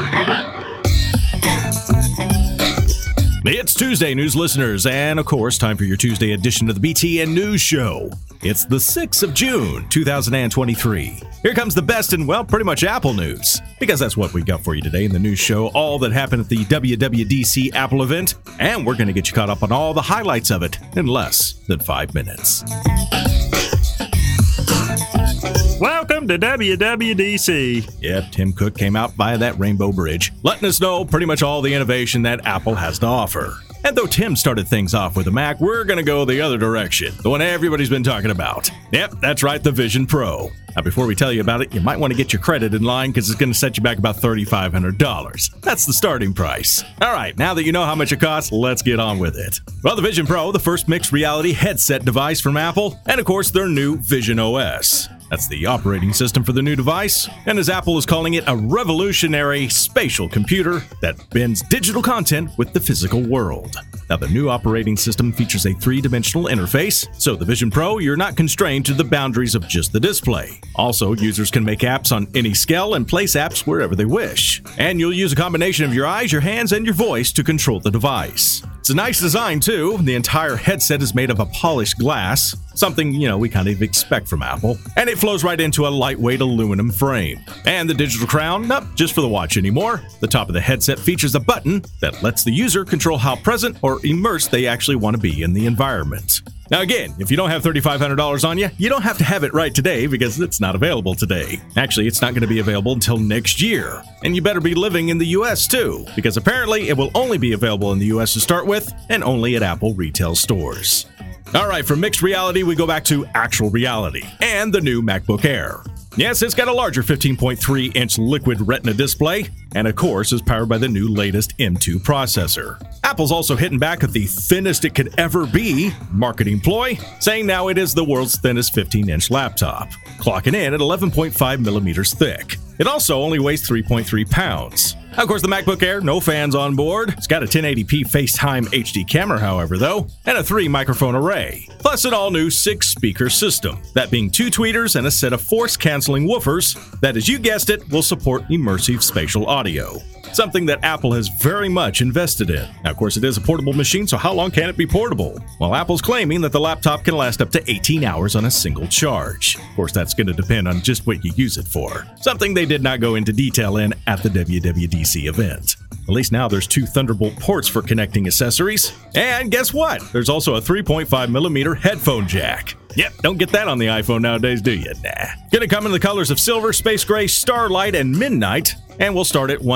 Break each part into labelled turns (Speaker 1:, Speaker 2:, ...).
Speaker 1: It's Tuesday, news listeners, and of course, time for your Tuesday edition of the BTN News Show. It's the 6th of June, 2023. Here comes the best and, well, pretty much Apple news, because that's what we got for you today in the news show, all that happened at the WWDC Apple event, and we're going to get you caught up on all the highlights of it in less than 5 minutes.
Speaker 2: Welcome to WWDC.
Speaker 1: Yep, Tim Cook came out via that Rainbow Bridge, letting us know pretty much all the innovation that Apple has to offer. And though Tim started things off with the Mac, we're going to go the other direction, the one everybody's been talking about. Yep, that's right, the Vision Pro. Now, before we tell you about it, you might want to get your credit in line because it's going to set you back about $3,500. That's the starting price. All right, now that you know how much it costs, let's get on with it. Well, the Vision Pro, the first mixed reality headset device from Apple, and of course, their new Vision OS. That's the operating system for the new device, and as Apple is calling it, a revolutionary spatial computer that blends digital content with the physical world. Now, the new operating system features a three-dimensional interface, so the Vision Pro, you're not constrained to the boundaries of just the display. Also, users can make apps on any scale and place apps wherever they wish. And you'll use a combination of your eyes, your hands, and your voice to control the device. It's a nice design, too. The entire headset is made of a polished glass, something, we kind of expect from Apple. And it flows right into a lightweight aluminum frame. And the digital crown, not just for the watch anymore. The top of the headset features a button that lets the user control how present or immersed they actually want to be in the environment. Now again, if you don't have $3,500 on you, you don't have to have it right today because it's not available today. Actually, it's not going to be available until next year. And you better be living in the US too, because apparently it will only be available in the US to start with and only at Apple retail stores. All right, from mixed reality, we go back to actual reality and the new MacBook Air. Yes, it's got a larger 15.3-inch liquid Retina display, and of course is powered by the new latest M2 processor. Apple's also hitting back at the thinnest it could ever be marketing ploy, saying now it is the world's thinnest 15-inch laptop, clocking in at 11.5 millimeters thick. It also only weighs 3.3 pounds. Of course, the MacBook Air, no fans on board. It's got a 1080p FaceTime HD camera, however, though, and a 3-microphone array, plus an all-new 6-speaker system, that being 2 tweeters and a set of force-canceling woofers that, as you guessed it, will support immersive spatial audio. Something that Apple has very much invested in. Now, of course, it is a portable machine, so how long can it be portable? Well, Apple's claiming that the laptop can last up to 18 hours on a single charge. Of course, that's going to depend on just what you use it for. Something they did not go into detail in at the WWDC event. At least now there's 2 Thunderbolt ports for connecting accessories. And guess what? There's also a 3.5mm headphone jack. Yep, don't get that on the iPhone nowadays, do you? Nah. Gonna come in the colors of silver, space gray, starlight, and midnight, and will start at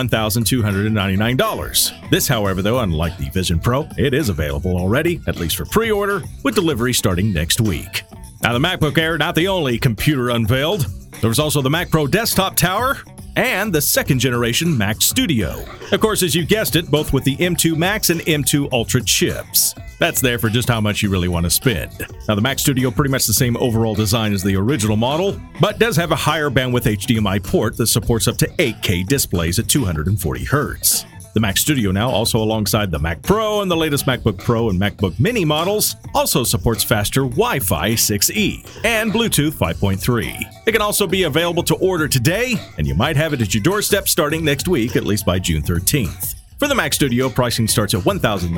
Speaker 1: $1,299. This, however, though, unlike the Vision Pro, it is available already, at least for pre-order, with delivery starting next week. Now, the MacBook Air, not the only computer unveiled. There was also the Mac Pro Desktop Tower, and the 2nd generation Mac Studio. Of course, as you guessed it, both with the M2 Max and M2 Ultra chips. That's there for just how much you really want to spend. Now, the Mac Studio, pretty much the same overall design as the original model, but does have a higher bandwidth HDMI port that supports up to 8K displays at 240 Hz. The Mac Studio now, also alongside the Mac Pro and the latest MacBook Pro and MacBook Mini models, also supports faster Wi-Fi 6E and Bluetooth 5.3. It can also be available to order today, and you might have it at your doorstep starting next week, at least by June 13th. For the Mac Studio, pricing starts at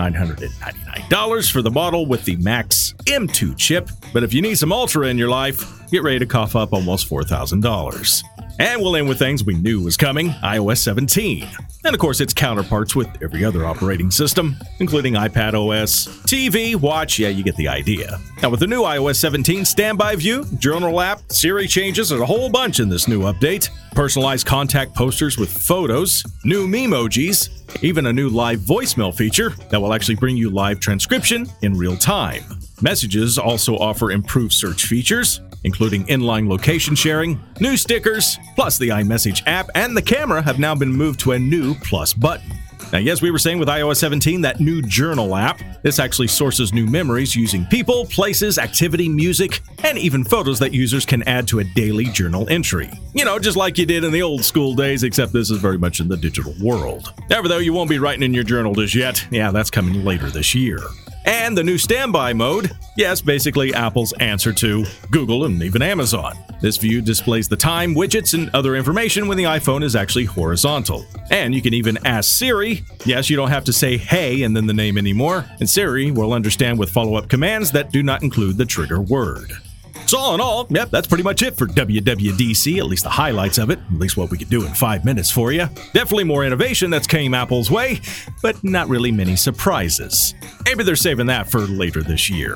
Speaker 1: $1,999 for the model with the Max M2 chip, but if you need some Ultra in your life, get ready to cough up almost $4,000. And we'll end with things we knew was coming, iOS 17. And of course, its counterparts with every other operating system, including iPad OS, TV, watch, yeah, you get the idea. Now with the new iOS 17 standby view, journal app, Siri changes, there's a whole bunch in this new update. Personalized contact posters with photos, new memojis, even a new live voicemail feature that will actually bring you live transcription in real time. Messages also offer improved search features, including inline location sharing, new stickers, plus the iMessage app and the camera have now been moved to a new plus button. Now, yes, we were saying with iOS 17, that new journal app, this actually sources new memories using people, places, activity, music, and even photos that users can add to a daily journal entry. Just like you did in the old school days, except this is very much in the digital world. However, though, you won't be writing in your journal just yet. Yeah, that's coming later this year. And the new standby mode, yes, basically Apple's answer to Google and even Amazon. This view displays the time, widgets, and other information when the iPhone is actually horizontal. And you can even ask Siri. Yes, you don't have to say hey and then the name anymore, and Siri will understand with follow-up commands that do not include the trigger word. So all in all, yep, that's pretty much it for WWDC, at least the highlights of it, at least what we could do in 5 minutes for you. Definitely more innovation that's came Apple's way, but not really many surprises. Maybe they're saving that for later this year.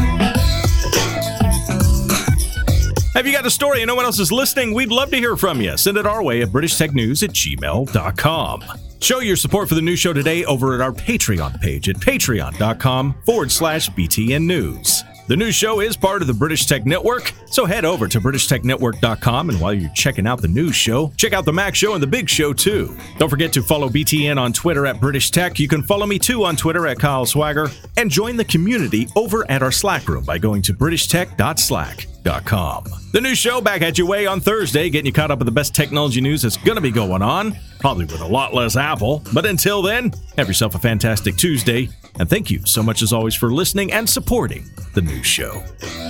Speaker 1: Have you got a story and no one else is listening? We'd love to hear from you. Send it our way at BritishTechNews@gmail.com. Show your support for the news show today over at our Patreon page at patreon.com/BTN News. The news show is part of the British Tech Network, so head over to BritishTechNetwork.com, and while you're checking out the news show, check out the Mac Show and the Big Show too. Don't forget to follow BTN on Twitter at British Tech. You can follow me too on Twitter at Kyle Swagger, and join the community over at our Slack room by going to BritishTech.slack.com. The news show back at your way on Thursday, getting you caught up with the best technology news that's going to be going on, probably with a lot less Apple. But until then, have yourself a fantastic Tuesday, and thank you so much as always for listening and supporting the news show.